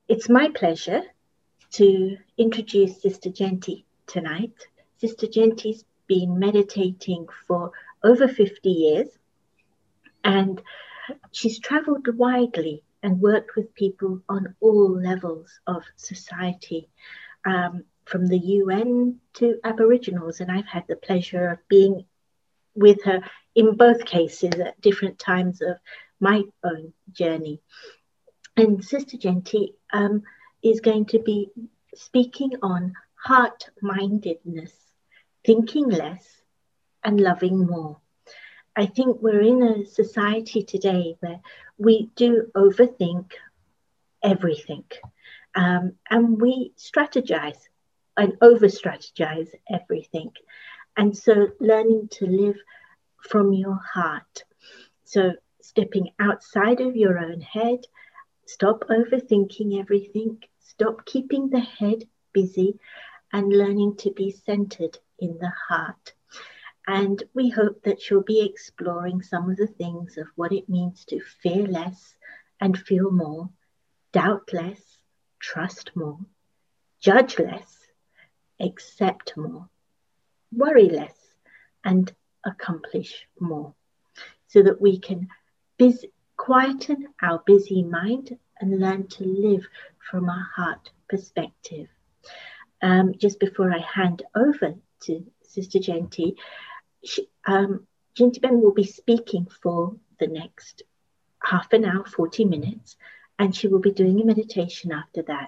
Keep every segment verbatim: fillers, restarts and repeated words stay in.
It's my pleasure to introduce Sister Jenty tonight. Sister Jenty's been meditating for over fifty years, and she's traveled widely and worked with people on all levels of society, um, from the U N to Aboriginals. And I've had the pleasure of being with her in both cases at different times of my own journey. And Sister Jenty um, is going to be speaking on heart-mindedness, thinking less and loving more. I think we're in a society today where we do overthink everything, um, and we strategize and over strategize everything. And so learning to live from your heart. So stepping outside of your own head, stop overthinking everything, stop keeping the head busy, and learning to be centered in the heart. And we hope that she'll be exploring some of the things of what it means to fear less and feel more, doubt less, trust more, judge less, accept more, worry less, and accomplish more, so that we can busy, quieten our busy mind and learn to live from a heart perspective. Um, just before I hand over to Sister Jenty, she, um, Jenty Ben will be speaking for the next half an hour, forty minutes, and she will be doing a meditation after that.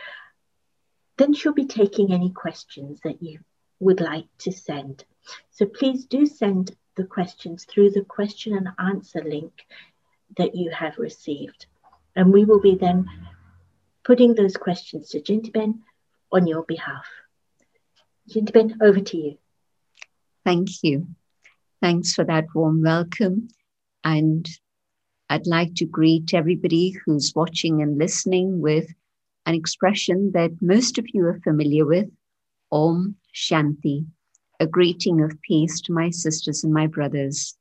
Then she'll be taking any questions that you would like to send. So please do send the questions through the question and answer link that you have received. And we will be then putting those questions to Jenty Ben on your behalf. Jenty Ben, over to you. Thank you. Thanks for that warm welcome. And I'd like to greet everybody who's watching and listening with an expression that most of you are familiar with, Om Shanti, a greeting of peace to my sisters and my brothers.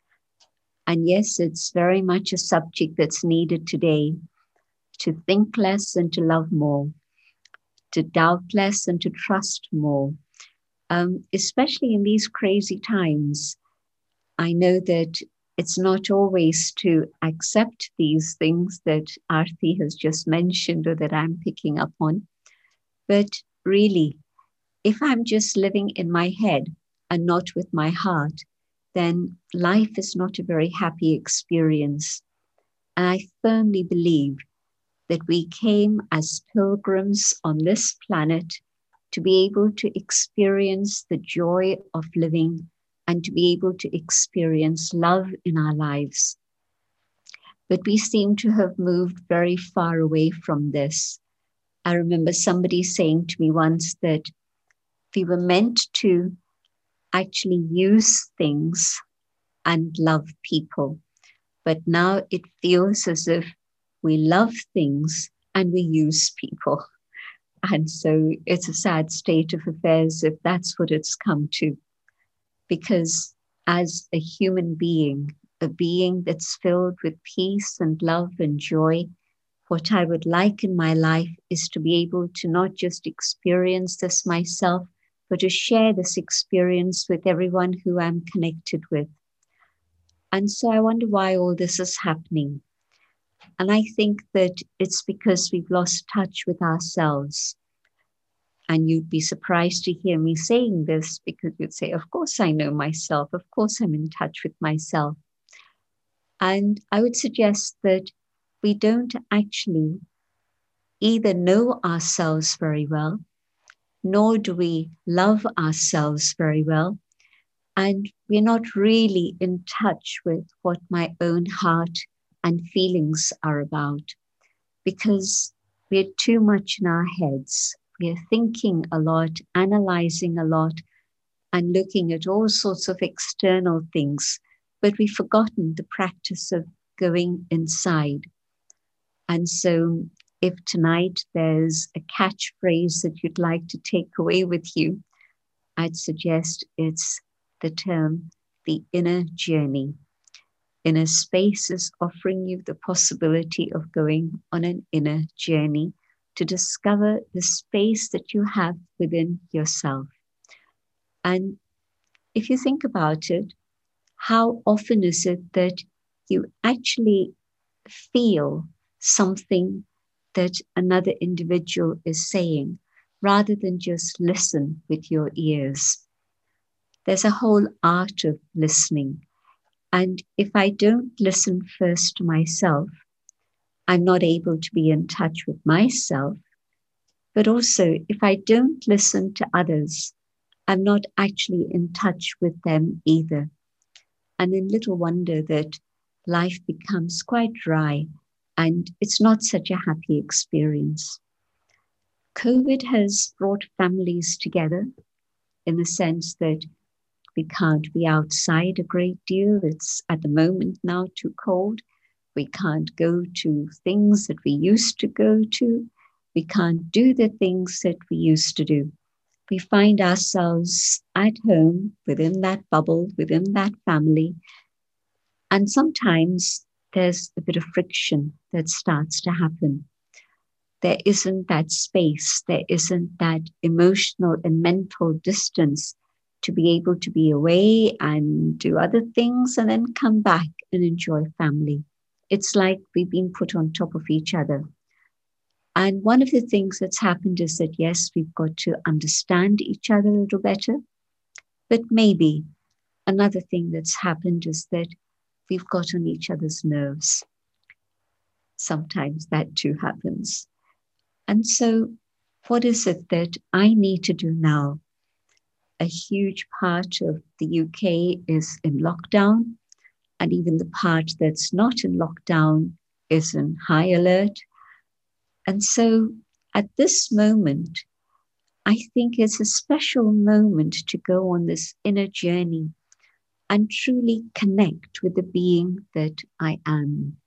And yes, it's very much a subject that's needed today, to think less and to love more, to doubt less and to trust more. Um, especially in these crazy times, I know that it's not always to accept these things that Aarti has just mentioned or that I'm picking up on, but really, if I'm just living in my head and not with my heart, then life is not a very happy experience. And I firmly believe that we came as pilgrims on this planet to be able to experience the joy of living and to be able to experience love in our lives. But we seem to have moved very far away from this. I remember somebody saying to me once that we were meant to actually use things and love people. But now it feels as if we love things and we use people. And so it's a sad state of affairs if that's what it's come to. Because as a human being, a being that's filled with peace and love and joy, what I would like in my life is to be able to not just experience this myself, but to share this experience with everyone who I'm connected with. And so I wonder why all this is happening. And I think that it's because we've lost touch with ourselves. And you'd be surprised to hear me saying this, because you'd say, of course I know myself. Of course I'm in touch with myself. And I would suggest that we don't actually either know ourselves very well, nor do we love ourselves very well. And we're not really in touch with what my own heart and feelings are about, because we're too much in our heads. We're thinking a lot, analyzing a lot, and looking at all sorts of external things, but we've forgotten the practice of going inside. And so if tonight there's a catchphrase that you'd like to take away with you, I'd suggest it's the term, the inner journey. inner space is offering you the possibility of going on an inner journey to discover the space that you have within yourself. And if you think about it, how often is it that you actually feel something that another individual is saying rather than just listen with your ears? There's a whole art of listening. And if I don't listen first to myself, I'm not able to be in touch with myself. But also, if I don't listen to others, I'm not actually in touch with them either. And then little wonder that life becomes quite dry and it's not such a happy experience. COVID has brought families together in the sense that we can't be outside a great deal. It's at the moment now too cold. We can't go to things that we used to go to. We can't do the things that we used to do. We find ourselves at home within that bubble, within that family. And sometimes there's a bit of friction that starts to happen. There isn't that space. There isn't that emotional and mental distance to be able to be away and do other things and then come back and enjoy family. It's like we've been put on top of each other. And one of the things that's happened is that, yes, we've got to understand each other a little better. But maybe another thing that's happened is that we've got on each other's nerves. Sometimes that too happens. And so what is it that I need to do now? A huge part of the U K is in lockdown, and even the part that's not in lockdown is in high alert. And so at this moment, I think it's a special moment to go on this inner journey and truly connect with the being that I am.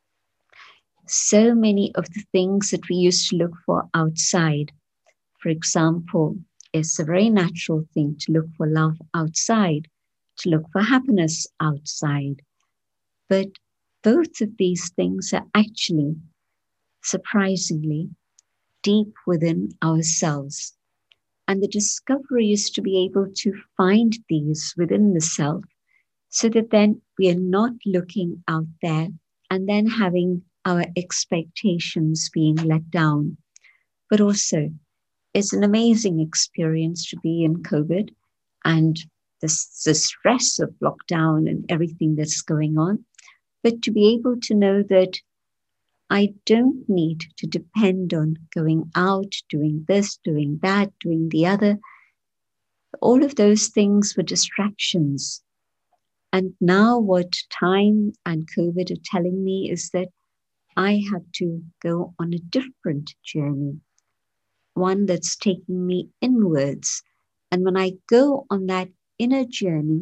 So many of the things that we used to look for outside, for example, it's a very natural thing to look for love outside, to look for happiness outside. But both of these things are actually, surprisingly, deep within ourselves. And the discovery is to be able to find these within the self so that then we are not looking out there and then having our expectations being let down. But also, it's an amazing experience to be in COVID and the, the stress of lockdown and everything that's going on. But to be able to know that I don't need to depend on going out, doing this, doing that, doing the other. All of those things were distractions. And now what time and COVID are telling me is that I have to go on a different journey, one that's taking me inwards. And when I go on that inner journey,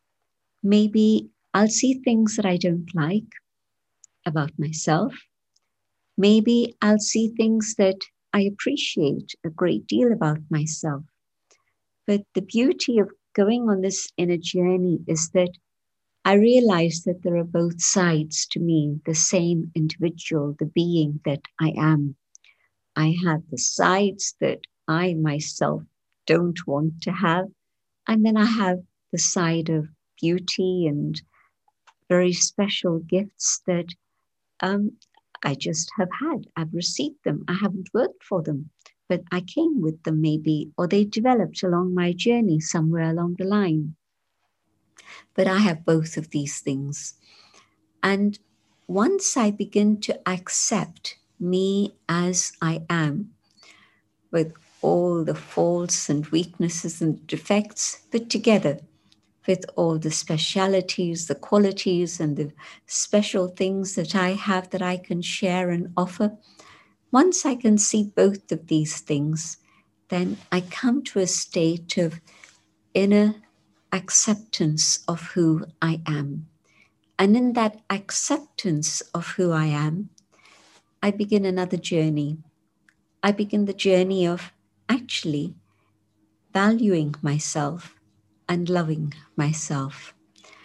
maybe I'll see things that I don't like about myself. Maybe I'll see things that I appreciate a great deal about myself. But the beauty of going on this inner journey is that I realize that there are both sides to me, the same individual, the being that I am. I have the sides that I myself don't want to have. And then I have the side of beauty and very special gifts that um, I just have had. I've received them. I haven't worked for them, but I came with them maybe, or they developed along my journey somewhere along the line. But I have both of these things. And once I begin to accept me as I am, with all the faults and weaknesses and defects put together, with all the specialities, the qualities, and the special things that I have that I can share and offer, once I can see both of these things, then I come to a state of inner acceptance of who I am. And in that acceptance of who I am, I begin another journey. I begin the journey of actually valuing myself and loving myself.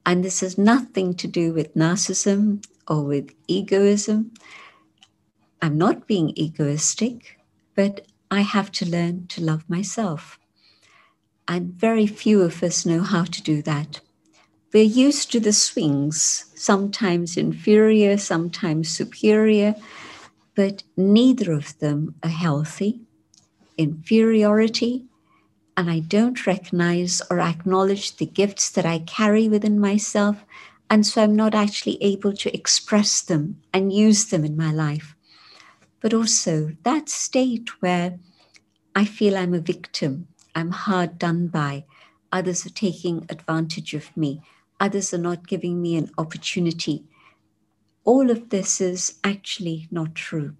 And this has nothing to do with narcissism or with egoism. I'm not being egoistic, but I have to learn to love myself. And very few of us know how to do that. We're used to the swings, sometimes inferior, sometimes superior, but neither of them are healthy. Inferiority, and I don't recognize or acknowledge the gifts that I carry within myself, and so I'm not actually able to express them and use them in my life. But also that state where I feel I'm a victim, I'm hard done by, others are taking advantage of me, others are not giving me an opportunity. All of this is actually not true.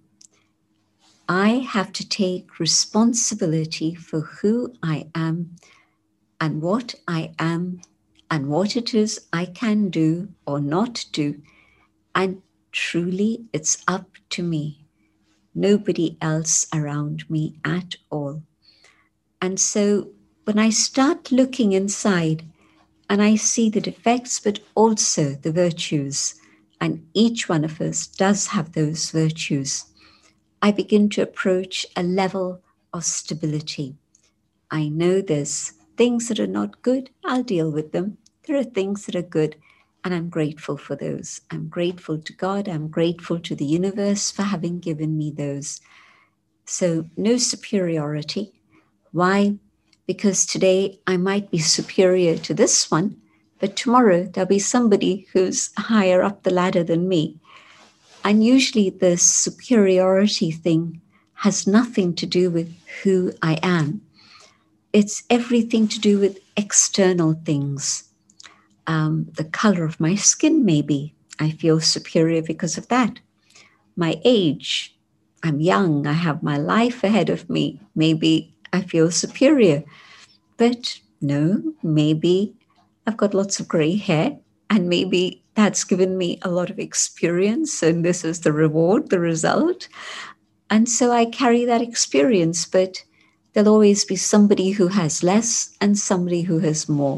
I have to take responsibility for who I am and what I am and what it is I can do or not do. And truly, it's up to me. Nobody else around me at all. And so when I start looking inside and I see the defects, but also the virtues, and each one of us does have those virtues, I begin to approach a level of stability. I know there's things that are not good, I'll deal with them. There are things that are good, and I'm grateful for those. I'm grateful to God, I'm grateful to the universe for having given me those. So no superiority. Why? Because today I might be superior to this one, but tomorrow there'll be somebody who's higher up the ladder than me. And usually the superiority thing has nothing to do with who I am. It's everything to do with external things. Um, the color of my skin, maybe. I feel superior because of that. My age, I'm young, I have my life ahead of me. Maybe I feel superior. But no, maybe I've got lots of gray hair, and maybe that's given me a lot of experience, and this is the reward, the result. And so I carry that experience, but there'll always be somebody who has less and somebody who has more.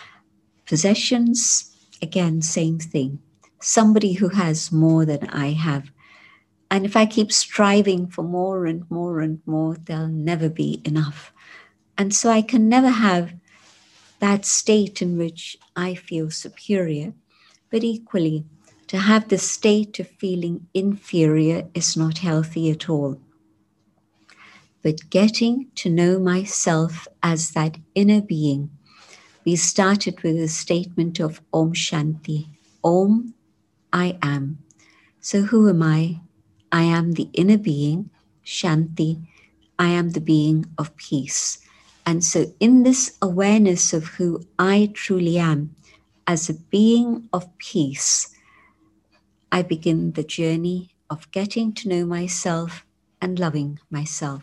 Possessions, again, same thing. Somebody who has more than I have. And if I keep striving for more and more and more, there'll never be enough. And so I can never have that state in which I feel superior, but equally, to have the state of feeling inferior is not healthy at all. But getting to know myself as that inner being, we started with a statement of Om Shanti. Om, I am. So who am I? I am the inner being, Shanti. I am the being of peace. And so in this awareness of who I truly am, as a being of peace, I begin the journey of getting to know myself and loving myself.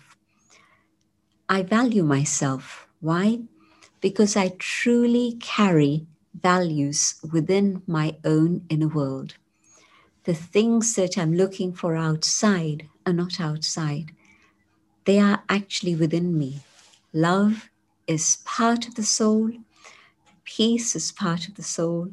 I value myself. Why? Because I truly carry values within my own inner world. The things that I'm looking for outside are not outside. They are actually within me. Love is part of the soul. Peace is part of the soul.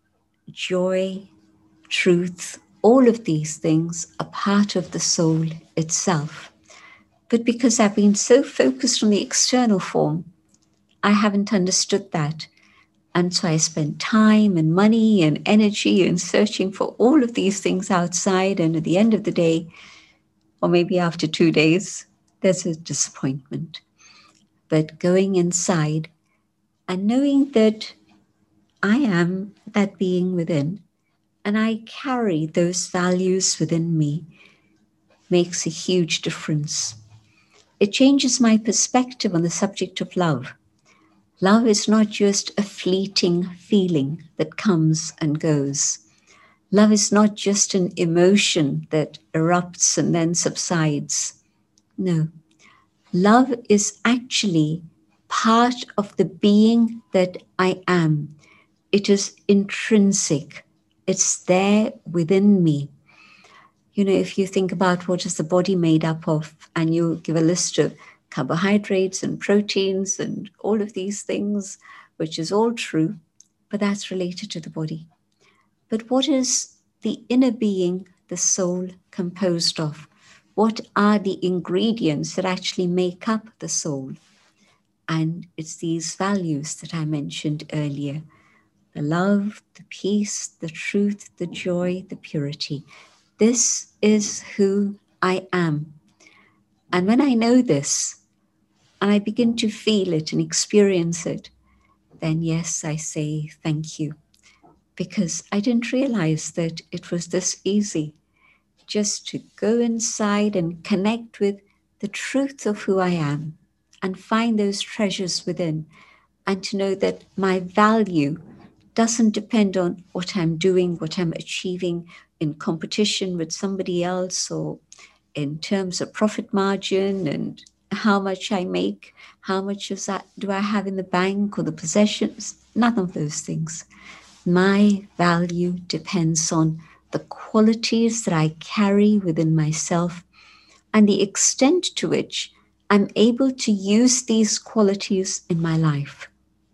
Joy, truth, all of these things are part of the soul itself. But because I've been so focused on the external form, I haven't understood that. And so I spent time and money and energy in searching for all of these things outside. And at the end of the day, or maybe after two days, there's a disappointment. But going inside and knowing that I am that being within, and I carry those values within me, makes a huge difference. It changes my perspective on the subject of love. Love is not just a fleeting feeling that comes and goes. Love is not just an emotion that erupts and then subsides. No. Love is actually part of the being that I am. It is intrinsic. It's there within me. You know, if you think about what is the body made up of, and you give a list of carbohydrates and proteins and all of these things, which is all true, but that's related to the body. But what is the inner being, the soul, composed of? What are the ingredients that actually make up the soul? And it's these values that I mentioned earlier: the love, the peace, the truth, the joy, the purity. This is who I am. And when I know this, and I begin to feel it and experience it, then yes, I say thank you. Because I didn't realize that it was this easy just to go inside and connect with the truth of who I am and find those treasures within, and to know that my value doesn't depend on what I'm doing, what I'm achieving in competition with somebody else, or in terms of profit margin and how much I make, how much of that do I have in the bank or the possessions. None of those things. My value depends on the qualities that I carry within myself and the extent to which I'm able to use these qualities in my life.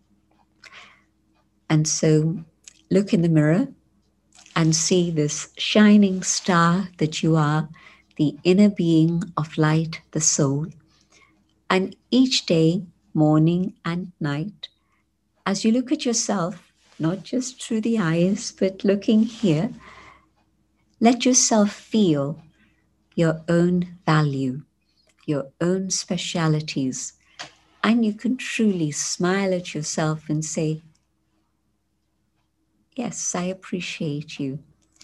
And so look in the mirror and see this shining star that you are, the inner being of light, the soul. And each day, morning and night, as you look at yourself, not just through the eyes, but looking here, let yourself feel your own value, your own specialities, and you can truly smile at yourself and say, yes, I appreciate you.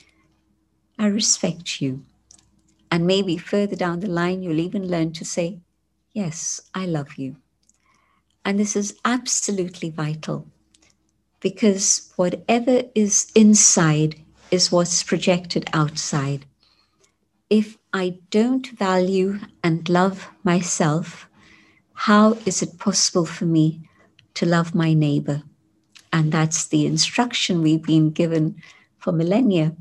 I respect you. And maybe further down the line, you'll even learn to say, yes, I love you. And this is absolutely vital, because whatever is inside is what's projected outside. If I don't value and love myself, how is it possible for me to love my neighbor? And that's the instruction we've been given for millennia.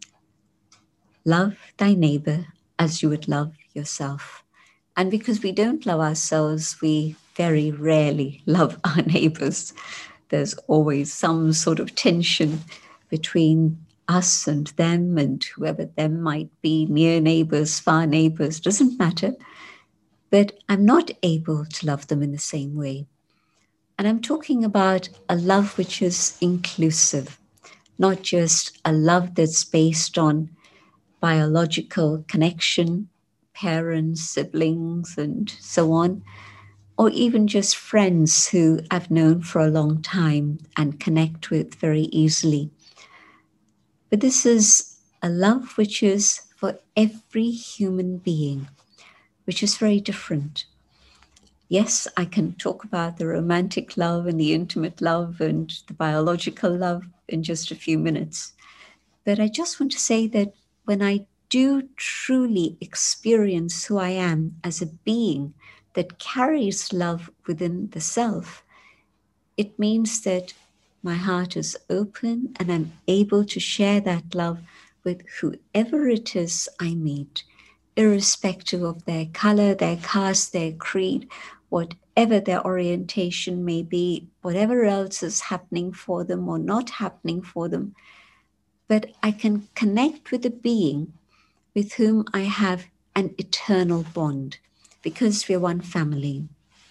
Love thy neighbor as you would love yourself. And because we don't love ourselves, we very rarely love our neighbors. There's always some sort of tension between us and them, and whoever them might be, near neighbors, far neighbors, doesn't matter. But I'm not able to love them in the same way. And I'm talking about a love which is inclusive, not just a love that's based on biological connection, parents, siblings, and so on, or even just friends who I've known for a long time and connect with very easily. But this is a love which is for every human being, which is very different. Yes, I can talk about the romantic love and the intimate love and the biological love in just a few minutes. But I just want to say that when I do truly experience who I am as a being that carries love within the self, it means that my heart is open and I'm able to share that love with whoever it is I meet, irrespective of their color, their caste, their creed, whatever their orientation may be, whatever else is happening for them or not happening for them. But I can connect with a being with whom I have an eternal bond, because we're one family.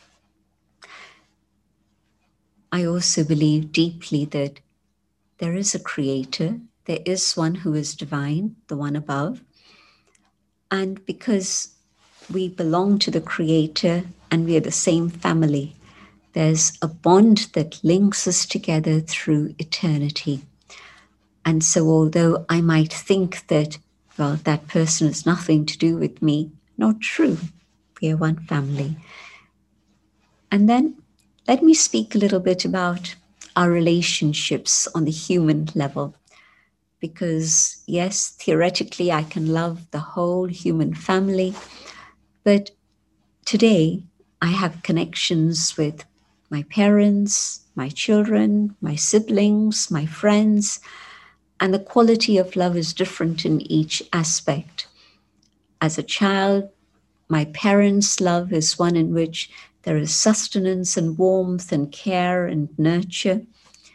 I also believe deeply that there is a creator, there is one who is divine, the one above. And because we belong to the creator and we are the same family, there's a bond that links us together through eternity. And so although I might think that, well, that person has nothing to do with me, not true. We are one family. And then let me speak a little bit about our relationships on the human level. Because yes, theoretically, I can love the whole human family. But today, I have connections with my parents, my children, my siblings, my friends, and the quality of love is different in each aspect. As a child, my parents' love is one in which there is sustenance and warmth and care and nurture.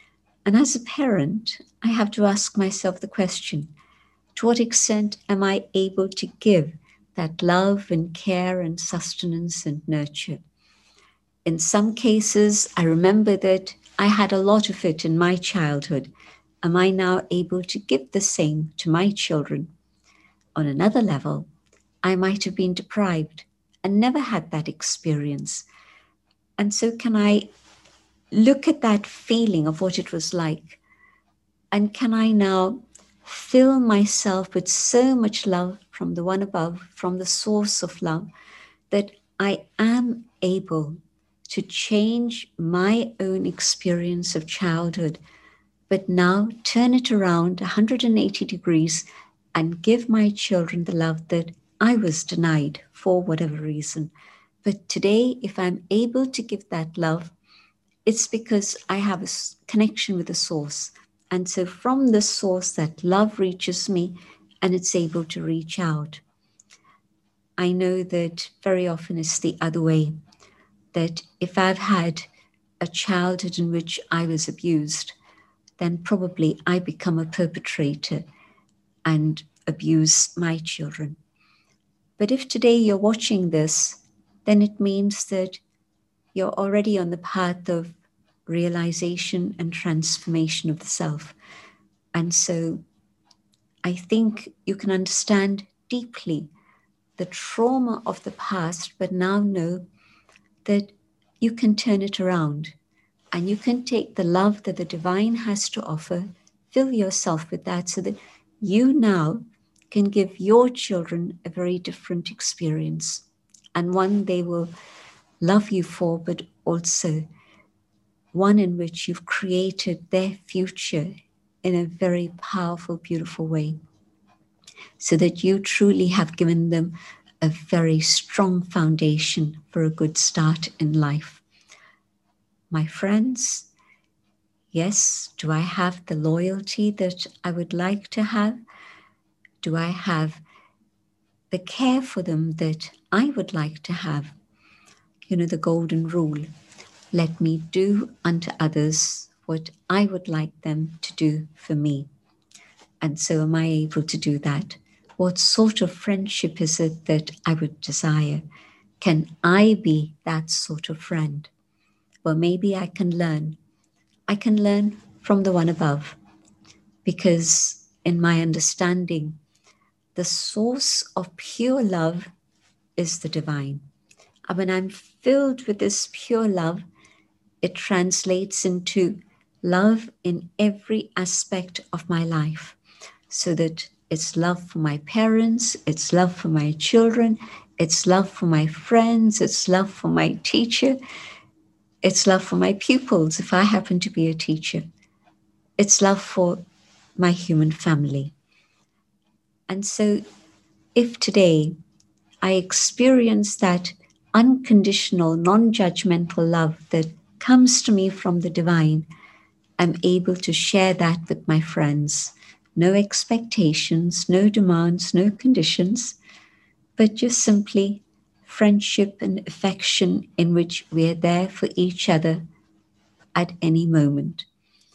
And as a parent, I have to ask myself the question, to what extent am I able to give that love and care and sustenance and nurture? In some cases, I remember that I had a lot of it in my childhood. Am I now able to give the same to my children? On another level, I might have been deprived and never had that experience. And so can I look at that feeling of what it was like? And can I now fill myself with so much love from the one above, from the source of love, that I am able to change my own experience of childhood, but now turn it around one hundred eighty degrees and give my children the love that I was denied for whatever reason. But today, if I'm able to give that love, it's because I have a connection with the source. And so from the source, that love reaches me and it's able to reach out. I know that very often it's the other way, that if I've had a childhood in which I was abused, then probably I become a perpetrator and abuse my children. But if today you're watching this, then it means that you're already on the path of realization and transformation of the self. And so I think you can understand deeply the trauma of the past, but now know that you can turn it around and you can take the love that the divine has to offer, fill yourself with that so that you now can give your children a very different experience, and one they will love you for, but also one in which you've created their future in a very powerful, beautiful way, so that you truly have given them a very strong foundation for a good start in life. My friends, yes, do I have the loyalty that I would like to have? Do I have the care for them that I would like to have? You know, the golden rule, let me do unto others what I would like them to do for me. And so am I able to do that? What sort of friendship is it that I would desire? Can I be that sort of friend? Well, maybe I can learn. I can learn from the one above, because in my understanding, the source of pure love is the divine. And when I'm filled with this pure love, it translates into love in every aspect of my life, so that it's love for my parents, it's love for my children, it's love for my friends, it's love for my teacher, it's love for my pupils if I happen to be a teacher, it's love for my human family. And so if today I experience that unconditional, non-judgmental love that comes to me from the divine, I'm able to share that with my friends. No expectations, no demands, no conditions, but just simply friendship and affection in which we are there for each other at any moment.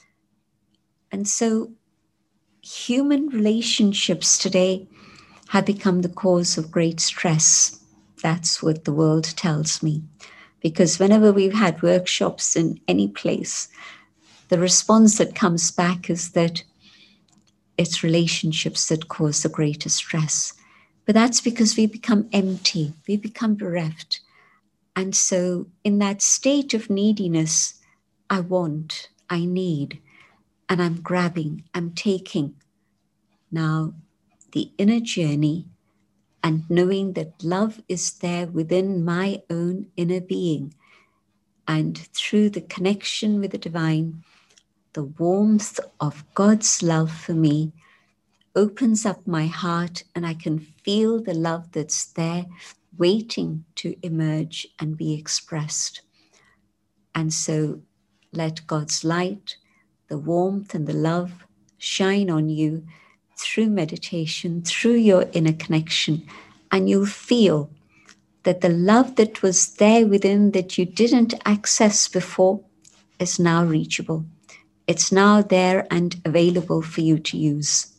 And so human relationships today have become the cause of great stress. That's what the world tells me. Because whenever we've had workshops in any place, the response that comes back is that it's relationships that cause the greatest stress. But that's because we become empty, we become bereft. And so in that state of neediness, I want, I need, and I'm grabbing, I'm taking. Now, the inner journey and knowing that love is there within my own inner being, and through the connection with the divine, the warmth of God's love for me opens up my heart, and I can feel the love that's there waiting to emerge and be expressed. And so let God's light, the warmth and the love shine on you through meditation, through your inner connection, and you'll feel that the love that was there within that you didn't access before is now reachable. It's now there and available for you to use.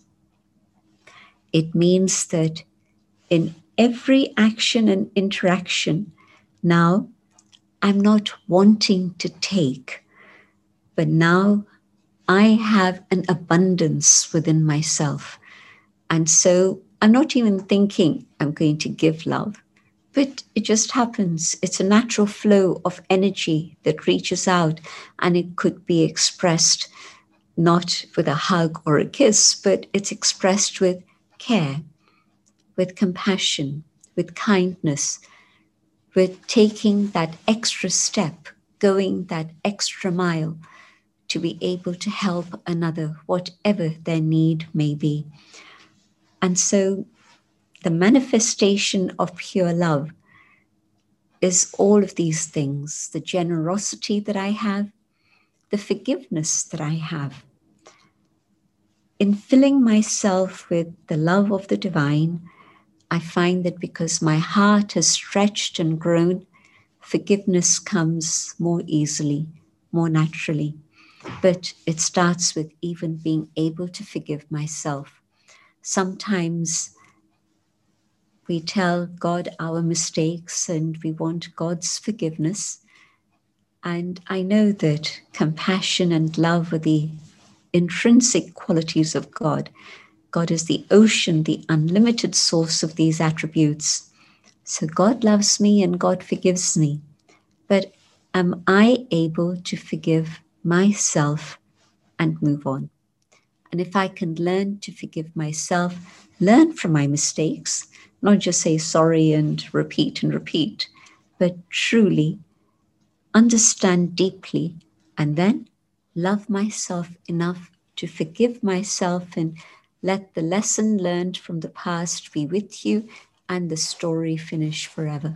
It means that in every action and interaction, now I'm not wanting to take, but now I have an abundance within myself. And so I'm not even thinking I'm going to give love, but it just happens. It's a natural flow of energy that reaches out, and it could be expressed not with a hug or a kiss, but it's expressed with care, with compassion, with kindness, with taking that extra step, going that extra mile to be able to help another, whatever their need may be. And so the manifestation of pure love is all of these things: the generosity that I have, the forgiveness that I have. In filling myself with the love of the divine, I find that because my heart has stretched and grown, forgiveness comes more easily, more naturally. But it starts with even being able to forgive myself. Sometimes we tell God our mistakes and we want God's forgiveness. And I know that compassion and love are the intrinsic qualities of God. God is the ocean, the unlimited source of these attributes. So God loves me and God forgives me. But am I able to forgive myself and move on? And if I can learn to forgive myself, learn from my mistakes, not just say sorry and repeat and repeat, but truly understand deeply and then love myself enough to forgive myself and let the lesson learned from the past be with you and the story finish forever.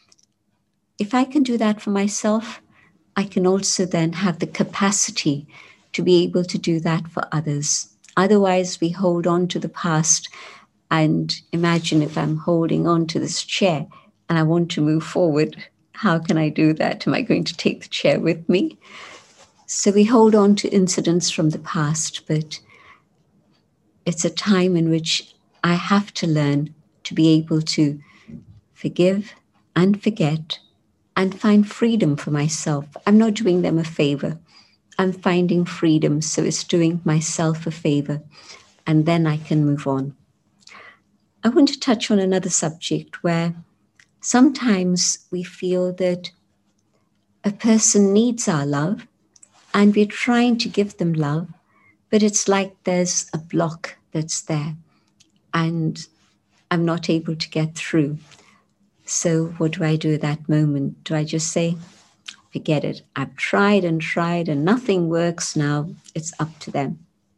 If I can do that for myself, I can also then have the capacity to be able to do that for others. Otherwise, we hold on to the past, and imagine if I'm holding on to this chair and I want to move forward, how can I do that? Am I going to take the chair with me? So we hold on to incidents from the past, but it's a time in which I have to learn to be able to forgive and forget and find freedom for myself. I'm not doing them a favor. I'm finding freedom, so it's doing myself a favor, and then I can move on. I want to touch on another subject where sometimes we feel that a person needs our love and we're trying to give them love, but it's like there's a block that's there and I'm not able to get through. So what do I do at that moment? Do I just say, forget it, I've tried and tried and nothing works now, it's up to them?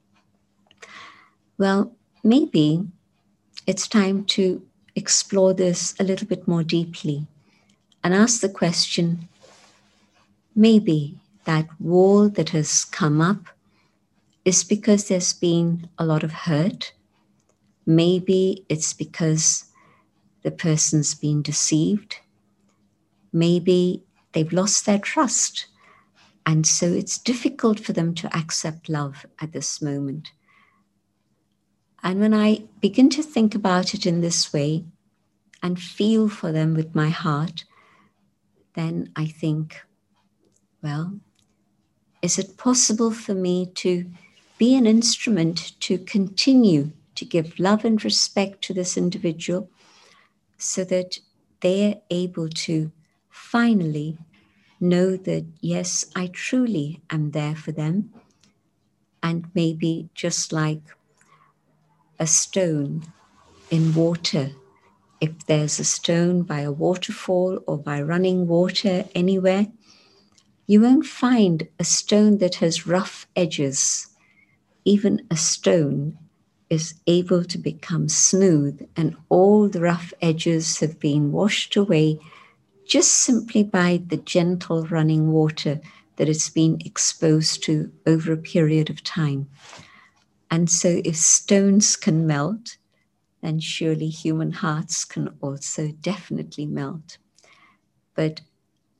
Well, maybe it's time to explore this a little bit more deeply and ask the question, maybe that wall that has come up is because there's been a lot of hurt. Maybe it's because the person's been deceived. Maybe they've lost their trust. And so it's difficult for them to accept love at this moment. And when I begin to think about it in this way and feel for them with my heart, then I think, well, is it possible for me to be an instrument to continue to give love and respect to this individual so that they're able to finally know that, yes, I truly am there for them. And maybe just like a stone in water, if there's a stone by a waterfall or by running water anywhere, you won't find a stone that has rough edges. Even a stone is able to become smooth, and all the rough edges have been washed away just simply by the gentle running water that it's been exposed to over a period of time. And so if stones can melt, then surely human hearts can also definitely melt. But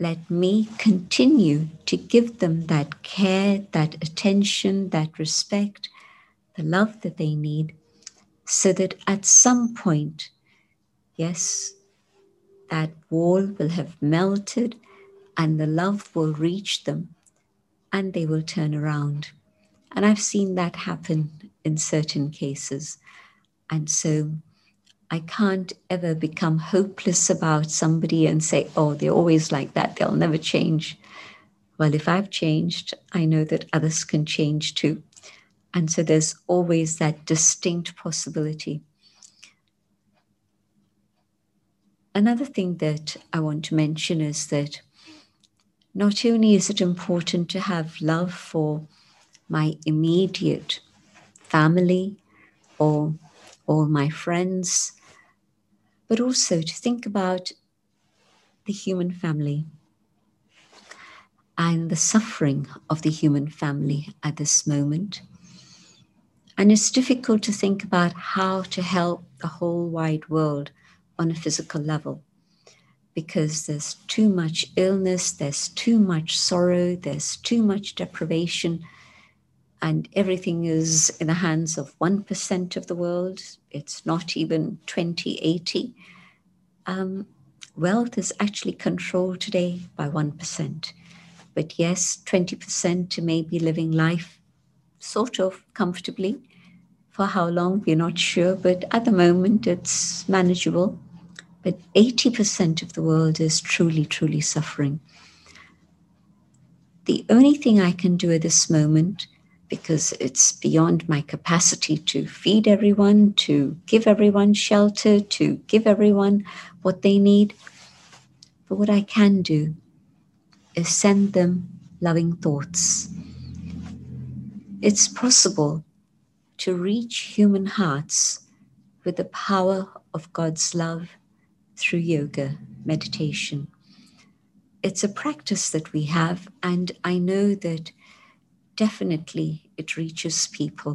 let me continue to give them that care, that attention, that respect, the love that they need, so that at some point, yes, that wall will have melted and the love will reach them and they will turn around. And I've seen that happen in certain cases. And so I can't ever become hopeless about somebody and say, oh, they're always like that, they'll never change. Well, if I've changed, I know that others can change too. And so there's always that distinct possibility. Another thing that I want to mention is that not only is it important to have love for my immediate family or all my friends, but also to think about the human family and the suffering of the human family at this moment. And it's difficult to think about how to help the whole wide world on a physical level, because there's too much illness, there's too much sorrow, there's too much deprivation, and everything is in the hands of one percent of the world. It's not even twenty eighty. Um, wealth is actually controlled today by one percent. But yes, twenty percent may be living life sort of comfortably. For how long, we're not sure, but at the moment it's manageable. But eighty percent of the world is truly, truly suffering. The only thing I can do at this moment, because it's beyond my capacity to feed everyone, to give everyone shelter, to give everyone what they need, but what I can do is send them loving thoughts. It's possible to reach human hearts with the power of God's love through yoga, meditation. It's a practice that we have, and I know that definitely it reaches people.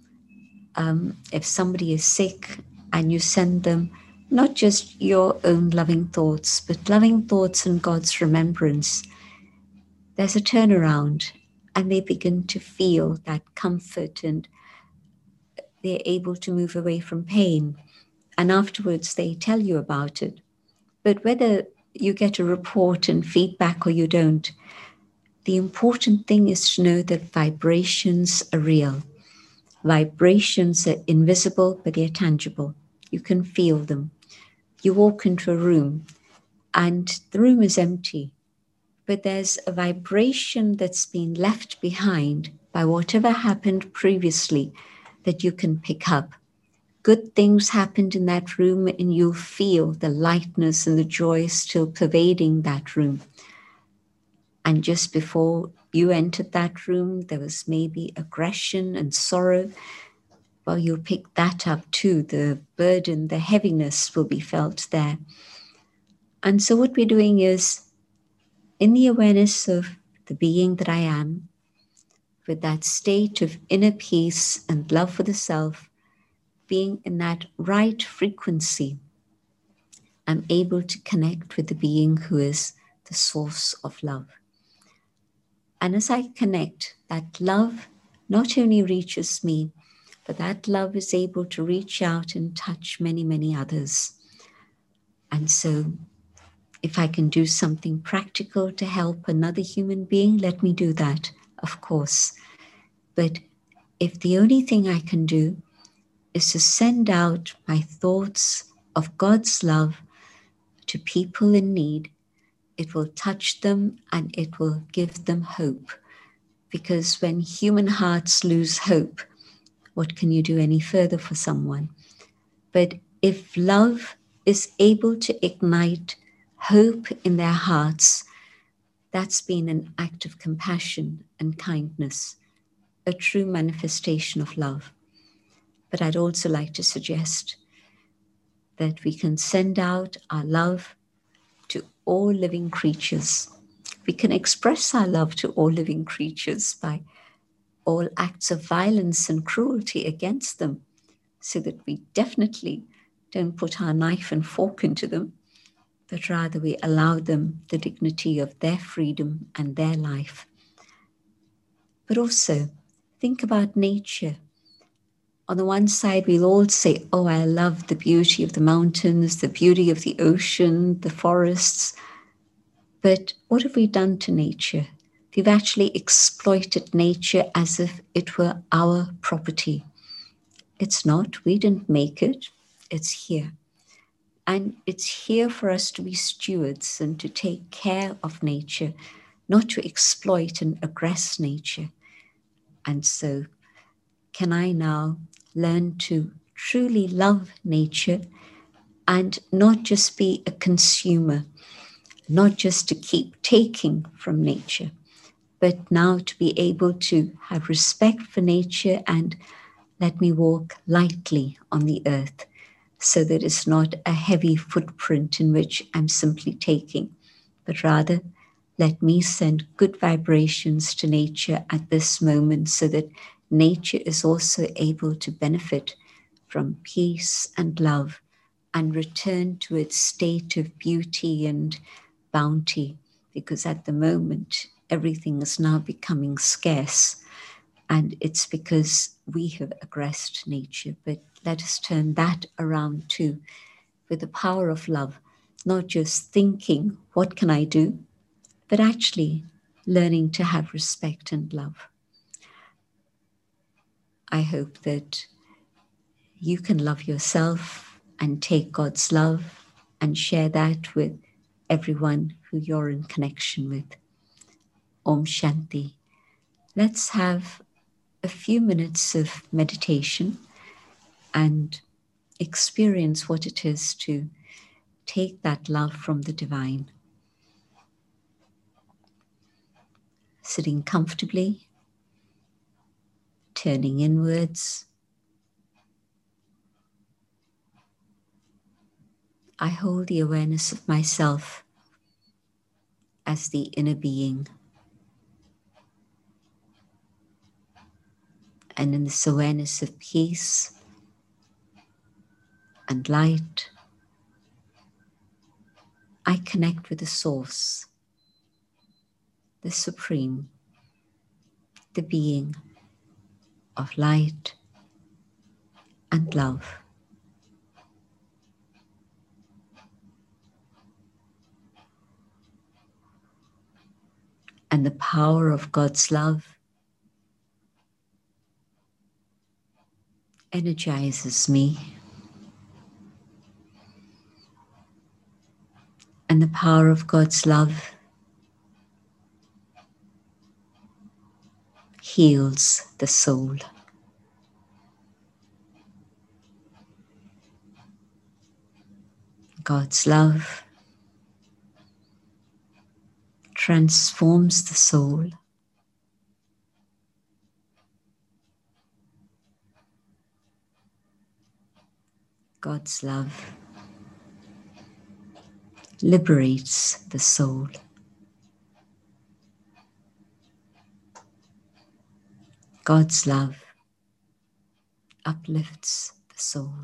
Um, if somebody is sick and you send them not just your own loving thoughts, but loving thoughts in God's remembrance, there's a turnaround and they begin to feel that comfort and they're able to move away from pain. And afterwards they tell you about it. But whether you get a report and feedback or you don't, the important thing is to know that vibrations are real. Vibrations are invisible, but they're tangible. You can feel them. You walk into a room and the room is empty, but there's a vibration that's been left behind by whatever happened previously that you can pick up. Good things happened in that room and you'll feel the lightness and the joy still pervading that room. And just before you entered that room, there was maybe aggression and sorrow. Well, you'll pick that up too. The burden, the heaviness will be felt there. And so what we're doing is, in the awareness of the being that I am, with that state of inner peace and love for the self, being in that right frequency, I'm able to connect with the being who is the source of love. And as I connect, that love not only reaches me, but that love is able to reach out and touch many, many others. And so if I can do something practical to help another human being, let me do that, of course. But if the only thing I can do is to send out my thoughts of God's love to people in need, it will touch them and it will give them hope. Because when human hearts lose hope, what can you do any further for someone? But if love is able to ignite hope in their hearts, that's been an act of compassion and kindness, a true manifestation of love. But I'd also like to suggest that we can send out our love to all living creatures. We can express our love to all living creatures by all acts of violence and cruelty against them, so that we definitely don't put our knife and fork into them, but rather we allow them the dignity of their freedom and their life. But also think about nature. On the one side, we'll all say, oh, I love the beauty of the mountains, the beauty of the ocean, the forests. But what have we done to nature? We've actually exploited nature as if it were our property. It's not. We didn't make it. It's here. And it's here for us to be stewards and to take care of nature, not to exploit and aggress nature. And so, can I now learn to truly love nature and not just be a consumer, not just to keep taking from nature, but now to be able to have respect for nature and let me walk lightly on the earth so that it's not a heavy footprint in which I'm simply taking, but rather let me send good vibrations to nature at this moment so that nature is also able to benefit from peace and love and return to its state of beauty and bounty, because at the moment everything is now becoming scarce, and it's because we have aggressed nature. But let us turn that around too, with the power of love, not just thinking, what can I do? But actually learning to have respect and love. I hope that you can love yourself and take God's love and share that with everyone who you're in connection with. Om Shanti. Let's have a few minutes of meditation and experience what it is to take that love from the divine. Sitting comfortably, turning inwards. I hold the awareness of myself as the inner being. And in this awareness of peace and light, I connect with the source, the supreme, the being of light and love. And the power of God's love energizes me. And the power of God's love heals the soul. God's love transforms the soul. God's love liberates the soul. God's love uplifts the soul.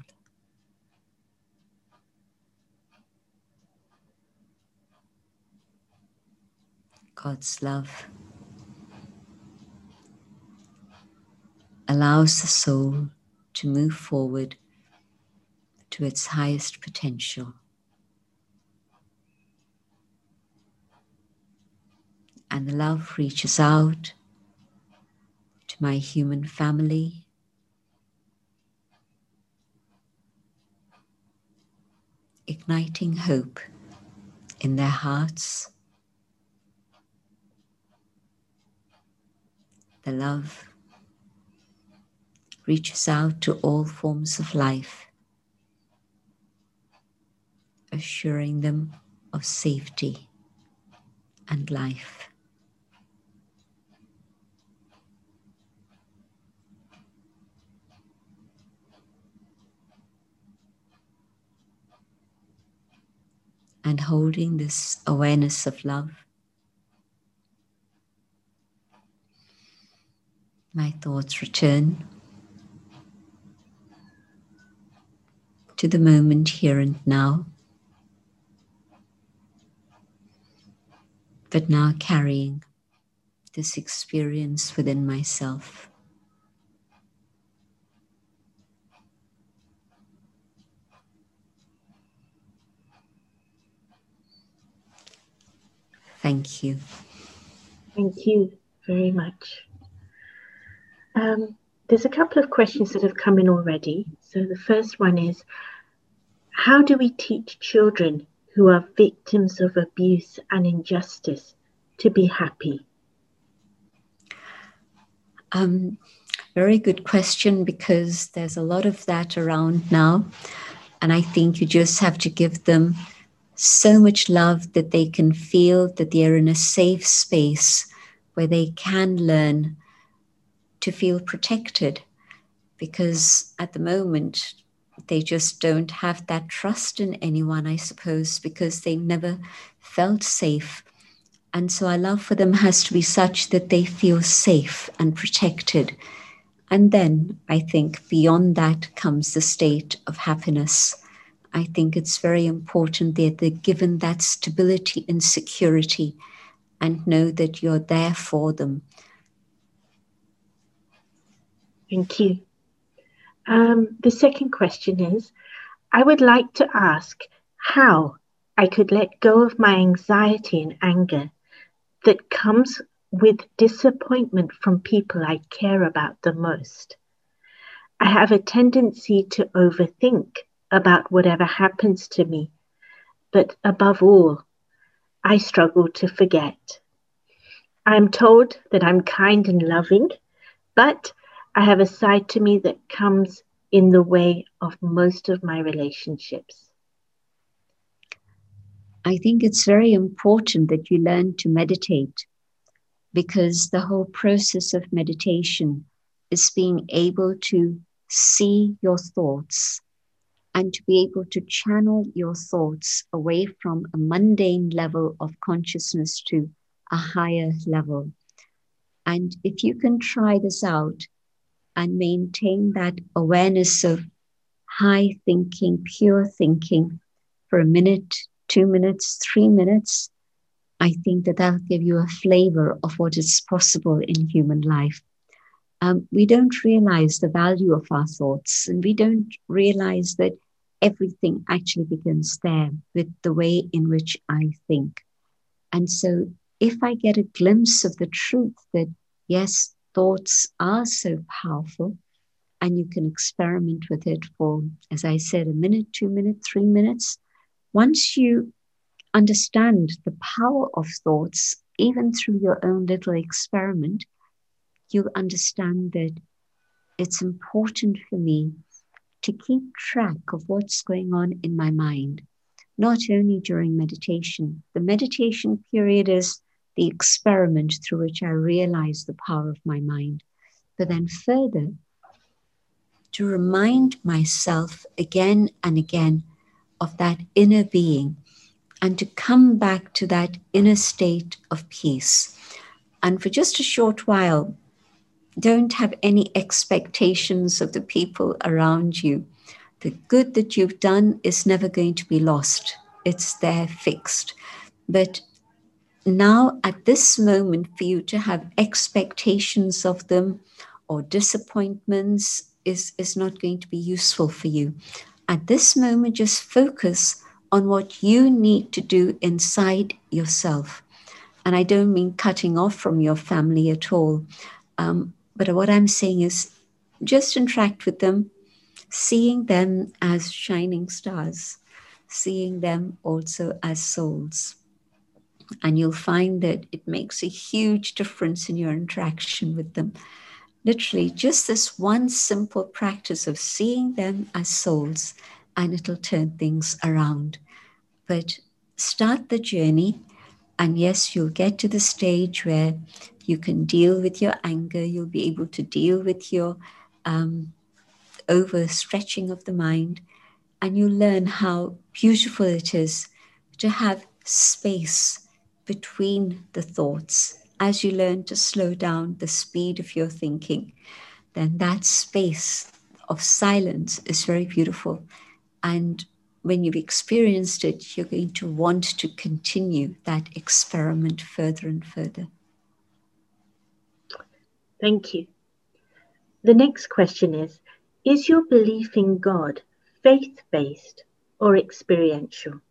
God's love allows the soul to move forward to its highest potential. And the love reaches out to my human family, igniting hope in their hearts. The love reaches out to all forms of life, assuring them of safety and life. And holding this awareness of love, my thoughts return to the moment here and now. but now carrying this experience within myself. Thank you. Thank you very much. Um, there's a couple of questions that have come in already. So the first one is, how do we teach children who are victims of abuse and injustice to be happy? Um, very good question, because there's a lot of that around now. And I think you just have to give them so much love that they can feel that they're in a safe space where they can learn to feel protected. Because at the moment, they just don't have that trust in anyone, I suppose, because they never felt safe. And so our love for them has to be such that they feel safe and protected. And then I think beyond that comes the state of happiness. I think it's very important that they're given that stability and security and know that you're there for them. Thank you. Um, the second question is, I would like to ask how I could let go of my anxiety and anger that comes with disappointment from people I care about the most. I have a tendency to overthink about whatever happens to me, but above all, I struggle to forget. I'm told that I'm kind and loving, but I have a side to me that comes in the way of most of my relationships. I think it's very important that you learn to meditate, because the whole process of meditation is being able to see your thoughts and to be able to channel your thoughts away from a mundane level of consciousness to a higher level. And if you can try this out and maintain that awareness of high thinking, pure thinking for a minute, two minutes, three minutes, I think that that'll give you a flavor of what is possible in human life. Um, we don't realize the value of our thoughts, and we don't realize that everything actually begins there with the way in which I think. And so if I get a glimpse of the truth that, yes, thoughts are so powerful, and you can experiment with it for, as I said, a minute, two minutes, three minutes. Once you understand the power of thoughts, even through your own little experiment, you'll understand that it's important for me to keep track of what's going on in my mind, not only during meditation. The meditation period is the experiment through which I realize the power of my mind, but then further, to remind myself again and again of that inner being and to come back to that inner state of peace. And for just a short while, don't have any expectations of the people around you. The good that you've done is never going to be lost. It's there fixed. But now at this moment, for you to have expectations of them or disappointments is, is not going to be useful for you. At this moment, just focus on what you need to do inside yourself. And I don't mean cutting off from your family at all. Um, but what I'm saying is just interact with them, seeing them as shining stars, seeing them also as souls. And you'll find that it makes a huge difference in your interaction with them. Literally, just this one simple practice of seeing them as souls, and it'll turn things around. But start the journey, and yes, you'll get to the stage where you can deal with your anger, you'll be able to deal with your um, overstretching of the mind, and you learn how beautiful it is to have space between the thoughts. As you learn to slow down the speed of your thinking, then that space of silence is very beautiful. And when you've experienced it, you're going to want to continue that experiment further and further. Thank you. The next question is, is your belief in God faith-based or experiential?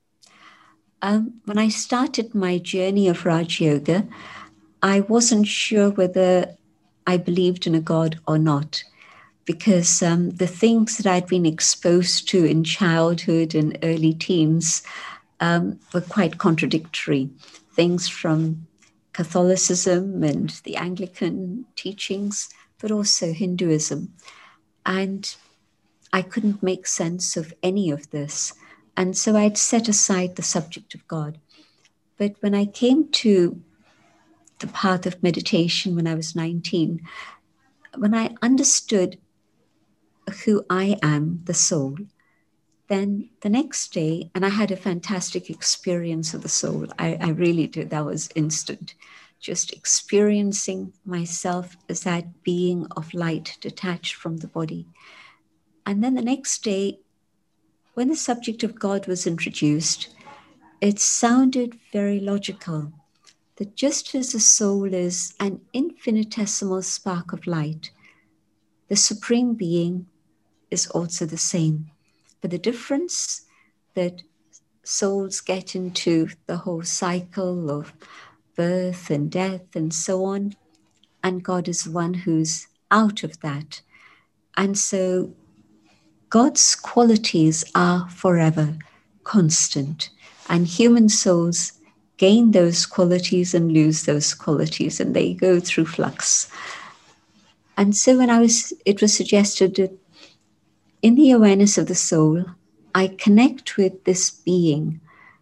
Um, when I started my journey of Raj Yoga, I wasn't sure whether I believed in a God or not, because um, the things that I'd been exposed to in childhood and early teens um, were quite contradictory. Things from Catholicism and the Anglican teachings, but also Hinduism. And I couldn't make sense of any of this. And so I'd set aside the subject of God. But when I came to the path of meditation when I was nineteen, when I understood who I am, the soul, then the next day, and I had a fantastic experience of the soul. I, I really did. That was instant. Just experiencing myself as that being of light detached from the body. And then the next day, when the subject of God was introduced, it sounded very logical, that just as the soul is an infinitesimal spark of light, the Supreme Being is also the same. But the difference that souls get into the whole cycle of birth and death and so on, and God is the one who's out of that. And so God's qualities are forever constant, and human souls gain those qualities and lose those qualities, and they go through flux. And so when I was, it was suggested that in the awareness of the soul, I connect with this being.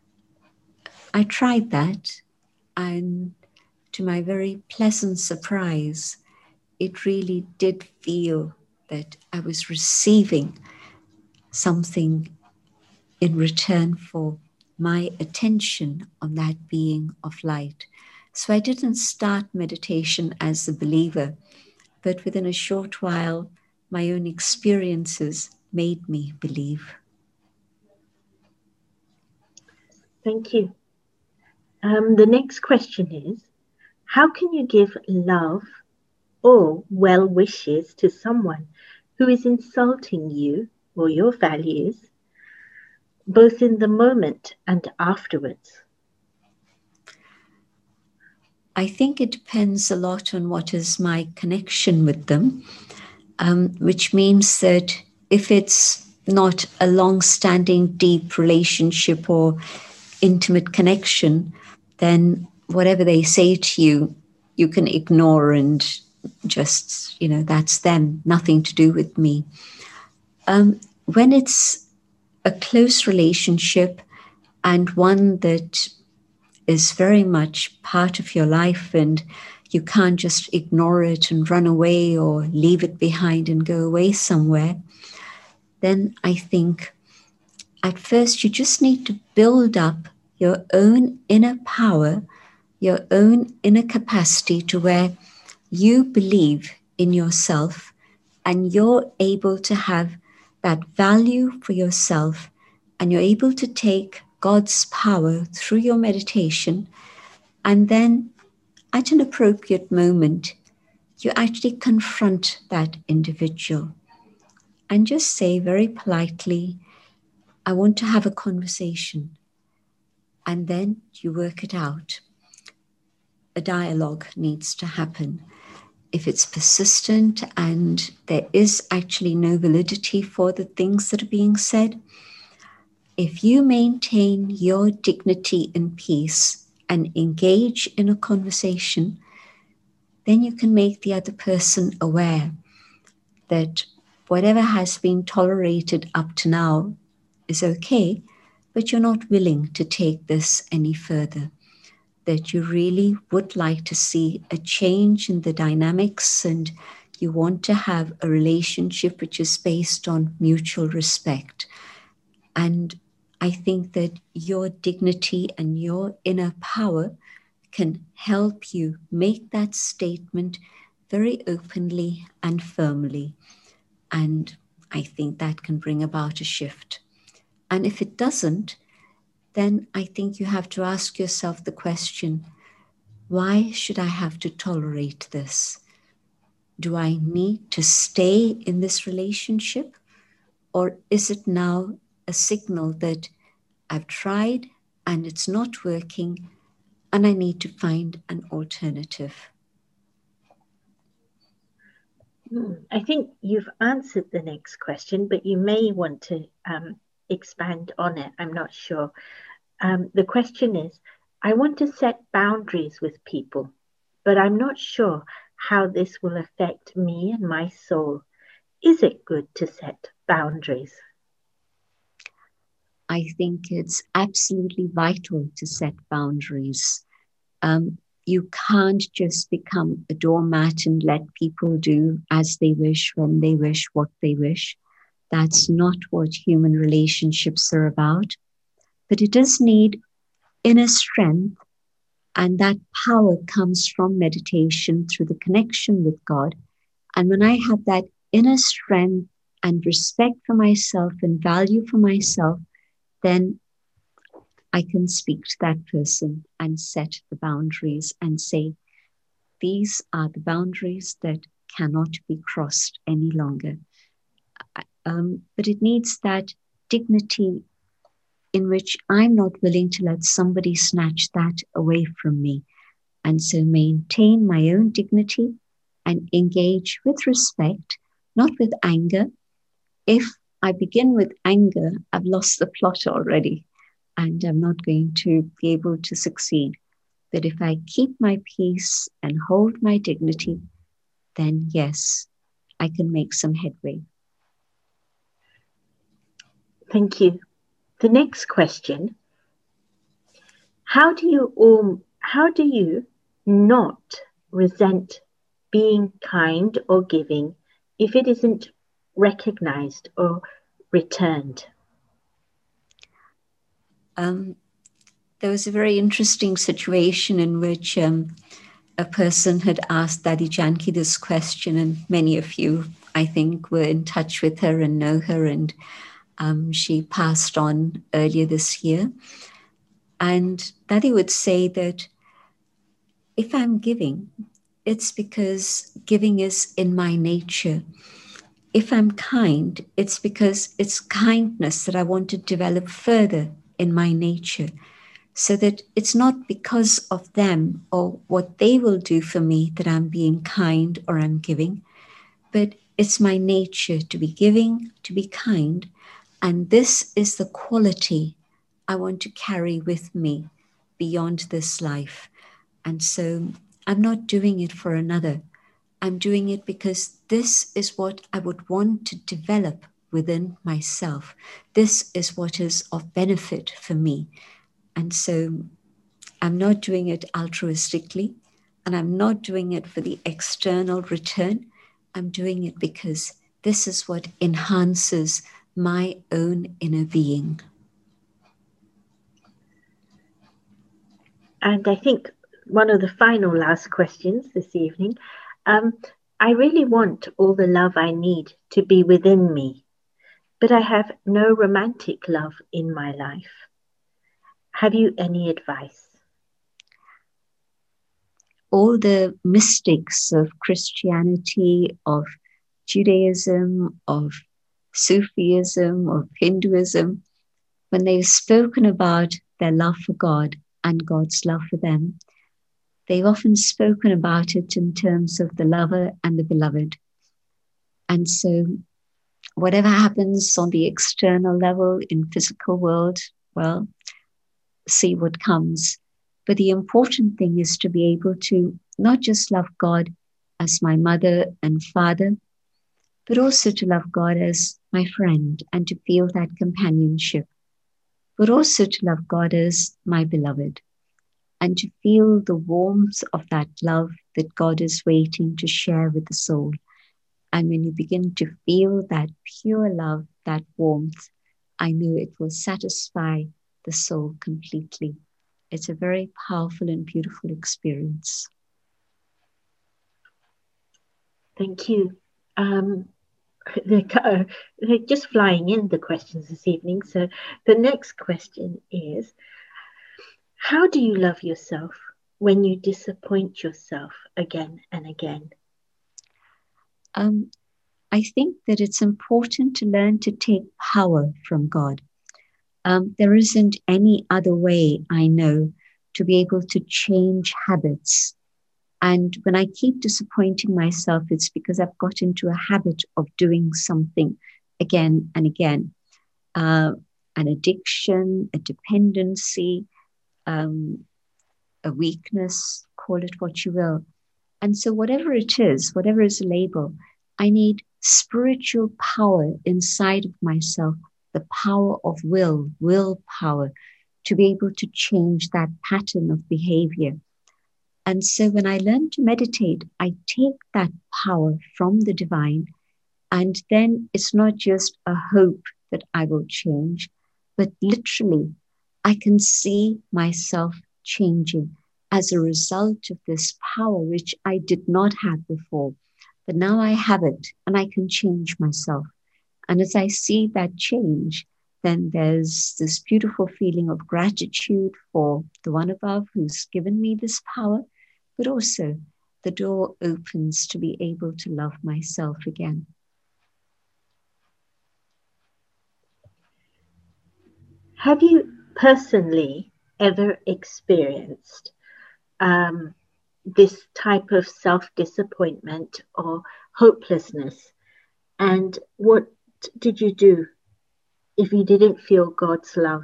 I tried that, and to my very pleasant surprise, it really did feel that I was receiving something in return for my attention on that being of light. So I didn't start meditation as a believer, but within a short while, my own experiences made me believe. Thank you. Um, the next question is, how can you give love or well wishes to someone who is insulting you or your values, both in the moment and afterwards? I think it depends a lot on what is my connection with them, um, which means that if it's not a long-standing, deep relationship or intimate connection, then whatever they say to you, you can ignore and just, you know, that's them, nothing to do with me. Um, when it's a close relationship and one that is very much part of your life and you can't just ignore it and run away or leave it behind and go away somewhere, then I think at first you just need to build up your own inner power, your own inner capacity to where you believe in yourself and you're able to have that value for yourself, and you're able to take God's power through your meditation, and then at an appropriate moment, you actually confront that individual and just say very politely, I want to have a conversation. And then you work it out. A dialogue needs to happen. If it's persistent and there is actually no validity for the things that are being said, if you maintain your dignity and peace and engage in a conversation, then you can make the other person aware that whatever has been tolerated up to now is okay, but you're not willing to take this any further, that you really would like to see a change in the dynamics and you want to have a relationship which is based on mutual respect. And I think that your dignity and your inner power can help you make that statement very openly and firmly. And I think that can bring about a shift. And if it doesn't, then I think you have to ask yourself the question, why should I have to tolerate this? Do I need to stay in this relationship? Or is it now a signal that I've tried and it's not working and I need to find an alternative? I think you've answered the next question, but you may want to um, expand on it. I'm not sure. Um, the question is, I want to set boundaries with people, but I'm not sure how this will affect me and my soul. Is it good to set boundaries? I think it's absolutely vital to set boundaries. Um, you can't just become a doormat and let people do as they wish, when they wish, what they wish. That's not what human relationships are about. But it does need inner strength, and that power comes from meditation through the connection with God. And when I have that inner strength and respect for myself and value for myself, then I can speak to that person and set the boundaries and say, these are the boundaries that cannot be crossed any longer. Um, but it needs that dignity in which I'm not willing to let somebody snatch that away from me. And so maintain my own dignity and engage with respect, not with anger. If I begin with anger, I've lost the plot already, and I'm not going to be able to succeed. But if I keep my peace and hold my dignity, then yes, I can make some headway. Thank you. The next question, how do you all, how do you not resent being kind or giving if it isn't recognized or returned? Um, there was a very interesting situation in which um, a person had asked Dadi Janki this question, and many of you, I think, were in touch with her and know her, and um, she passed on earlier this year. And Dadi would say that if I'm giving, it's because giving is in my nature. If I'm kind, it's because it's kindness that I want to develop further in my nature, so that it's not because of them or what they will do for me that I'm being kind or I'm giving, but it's my nature to be giving, to be kind, and this is the quality I want to carry with me beyond this life. And so I'm not doing it for another. I'm doing it because this is what I would want to develop within myself. This is what is of benefit for me. And so I'm not doing it altruistically, and I'm not doing it for the external return. I'm doing it because this is what enhances my own inner being. And I think one of the final last questions this evening, um, I really want all the love I need to be within me, but I have no romantic love in my life. Have you any advice? All the mystics of Christianity, of Judaism, of Sufism, of Hinduism, when they've spoken about their love for God and God's love for them, they've often spoken about it in terms of the lover and the beloved. And so whatever happens on the external level in physical world, well, see what comes. But the important thing is to be able to not just love God as my mother and father, but also to love God as my friend and to feel that companionship, but also to love God as my beloved and to feel the warmth of that love that God is waiting to share with the soul. And when you begin to feel that pure love, that warmth, I know it will satisfy the soul completely. It's a very powerful and beautiful experience. Thank you. Um, they're, they're just flying in, the questions this evening. So the next question is, how do you love yourself when you disappoint yourself again and again? Um, I think that it's important to learn to take power from God. Um, there isn't any other way, I know, to be able to change habits. And when I keep disappointing myself, it's because I've got into a habit of doing something again and again. Uh, an addiction, a dependency, um, a weakness, call it what you will. And so whatever it is, whatever is a label, I need spiritual power inside of myself, the power of will, willpower, to be able to change that pattern of behavior. And so when I learn to meditate, I take that power from the divine. And then it's not just a hope that I will change, but literally I can see myself changing as a result of this power, which I did not have before. But now I have it and I can change myself. And as I see that change, then there's this beautiful feeling of gratitude for the one above who's given me this power, but also the door opens to be able to love myself again. Have you personally ever experienced um, this type of self-disappointment or hopelessness? And what did you do if you didn't feel God's love?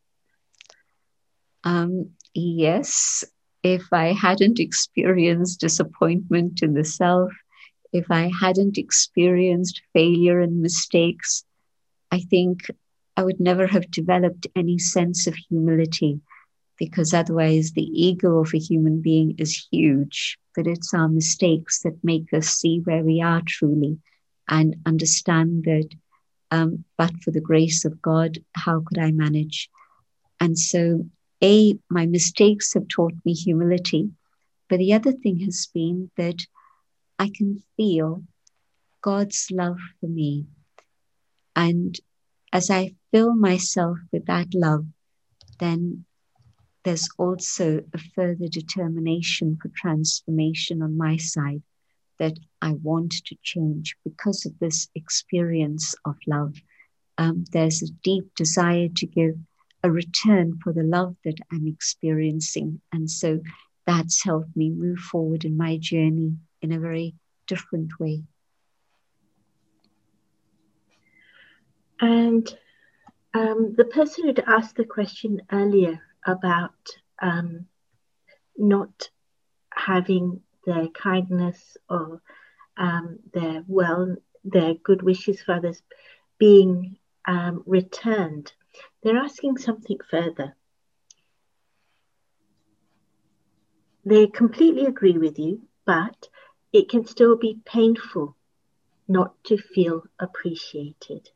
Um, yes, if I hadn't experienced disappointment in the self, if I hadn't experienced failure and mistakes, I think I would never have developed any sense of humility, because otherwise the ego of a human being is huge, but it's our mistakes that make us see where we are truly and understand that, um, but for the grace of God, how could I manage? And so, A, my mistakes have taught me humility, but the other thing has been that I can feel God's love for me. And as I fill myself with that love, then there's also a further determination for transformation on my side, that I want to change because of this experience of love. Um, there's a deep desire to give a return for the love that I'm experiencing. And so that's helped me move forward in my journey in a very different way. And um, the person who'd asked the question earlier about um, not having their kindness or um, their well, their good wishes for others being um, returned, they're asking something further. They completely agree with you, but it can still be painful not to feel appreciated.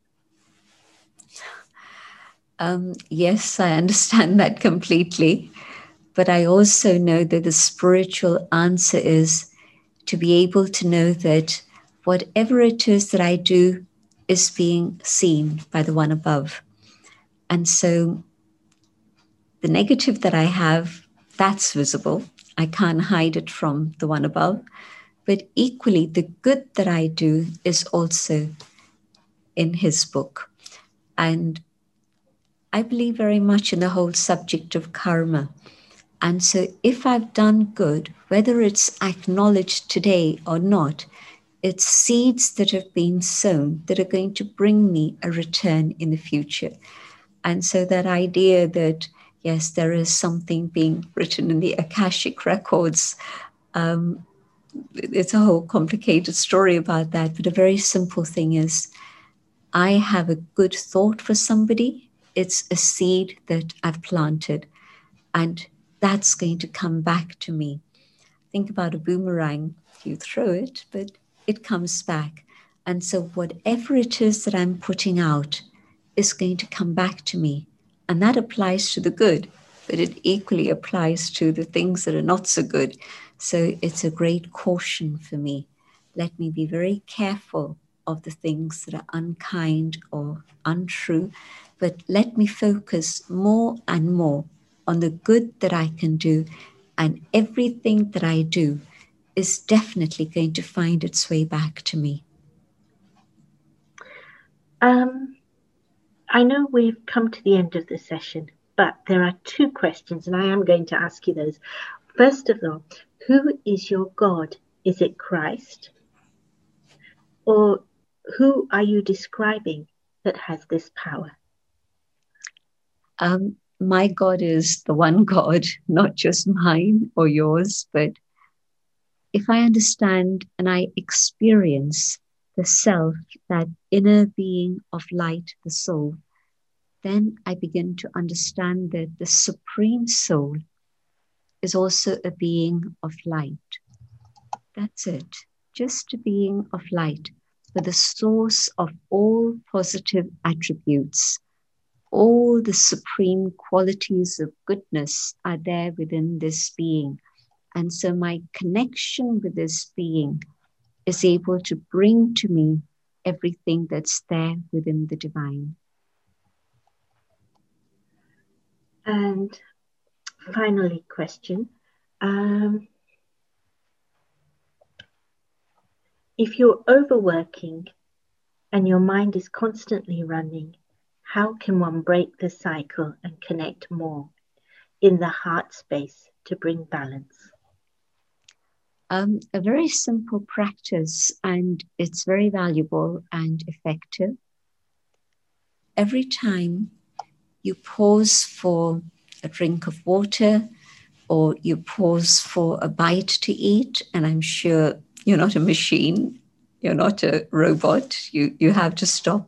Um, yes, I understand that completely. But I also know that the spiritual answer is to be able to know that whatever it is that I do is being seen by the one above. And so the negative that I have, that's visible. I can't hide it from the one above. But equally, the good that I do is also in his book. And I believe very much in the whole subject of karma. And so if I've done good, whether it's acknowledged today or not, it's seeds that have been sown that are going to bring me a return in the future. And so that idea that, yes, there is something being written in the Akashic records, um, it's a whole complicated story about that. But a very simple thing is, I have a good thought for somebody. It's a seed that I've planted, and that's going to come back to me. Think about a boomerang. You throw it, but it comes back. And so whatever it is that I'm putting out is going to come back to me. And that applies to the good, but it equally applies to the things that are not so good. So it's a great caution for me. Let me be very careful of the things that are unkind or untrue, but let me focus more and more on the good that I can do, and everything that I do is definitely going to find its way back to me. Um, I know we've come to the end of the session, but there are two questions, and I am going to ask you those. First of all, who is your God? Is it Christ? Or who are you describing that has this power? Um, my God is the one God, not just mine or yours, but if I understand and I experience the self, that inner being of light, the soul, then I begin to understand that the Supreme Soul is also a being of light. That's it, just a being of light, but the source of all positive attributes. All the supreme qualities of goodness are there within this being. And so my connection with this being is able to bring to me everything that's there within the divine. And finally, question. Um, if you're overworking and your mind is constantly running, how can one break the cycle and connect more in the heart space to bring balance? Um, a very simple practice, and it's very valuable and effective. Every time you pause for a drink of water or you pause for a bite to eat, and I'm sure you're not a machine, you're not a robot, you, you have to stop.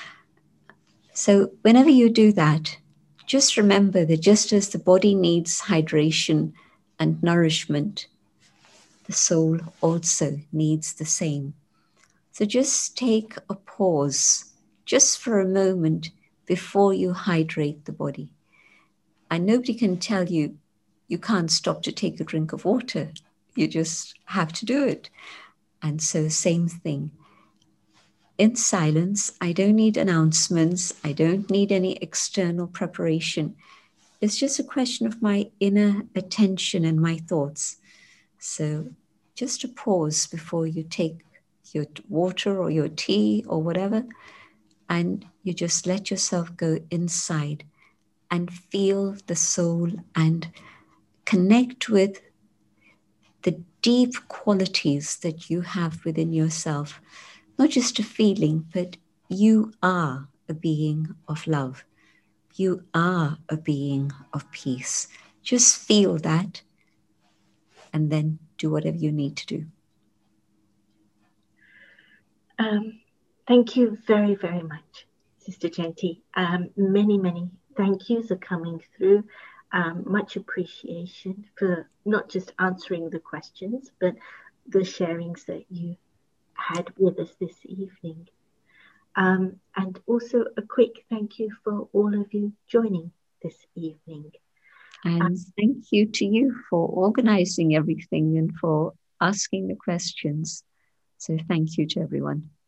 So whenever you do that, just remember that just as the body needs hydration and nourishment, the soul also needs the same. So just take a pause, just for a moment before you hydrate the body. And nobody can tell you, you can't stop to take a drink of water. You just have to do it. And so same thing. In silence, I don't need announcements. I don't need any external preparation. It's just a question of my inner attention and my thoughts. So just a pause before you take your water or your tea or whatever, and you just let yourself go inside and feel the soul and connect with the deep qualities that you have within yourself. Not just a feeling, but you are a being of love. You are a being of peace. Just feel that and then do whatever you need to do. Um, thank you very, very much, Sister Jenti. Um, many, many thank yous are coming through. Um, much appreciation for not just answering the questions, but the sharings that you had with us this evening. Um, and also a quick thank you for all of you joining this evening. And um, thank you to you for organizing everything and for asking the questions. So thank you to everyone.